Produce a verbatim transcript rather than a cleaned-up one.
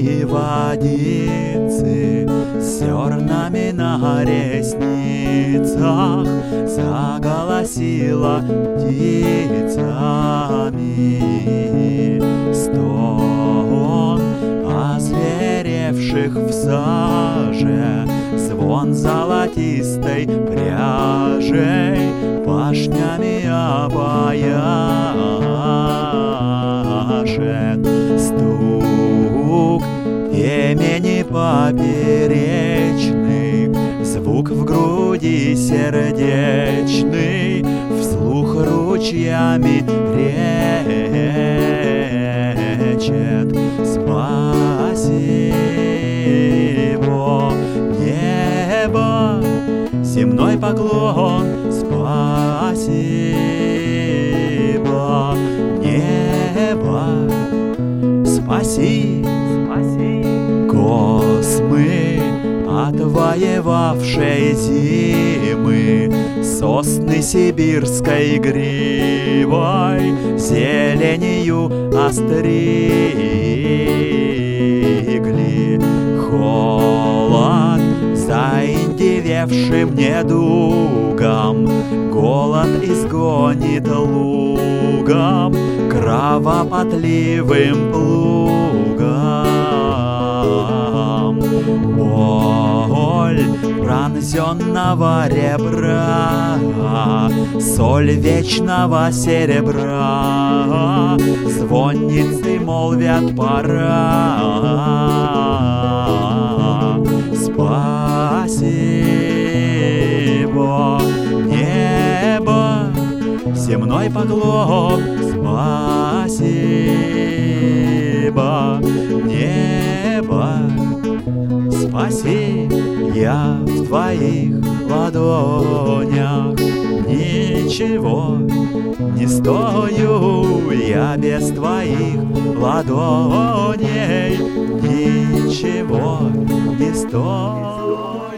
синие водицы с зернами на ресницах заголосила птицами. Стон озверевших в саже, звон золотистой пряжей башнями обаяшет. Стук темени поперечный, звук в груди сердечный, вслух ручьями речет. Спасибо, небо, земной поклон. Спасибо, небо, спаси, спаси. Космы, отвоевавшие зимы, сосны сибирской гривой зеленью остригли. Холод заиндевевшим недугом голод изгонит лугом кровопотливым плугом. Боль пронзенного ребра, соль вечного серебра, звонницы молвят пора. Спасибо, небо, земной поклон. Спасибо, небо, спаси. Я в твоих ладонях ничего не стою, я без твоих ладоней ничего не стою.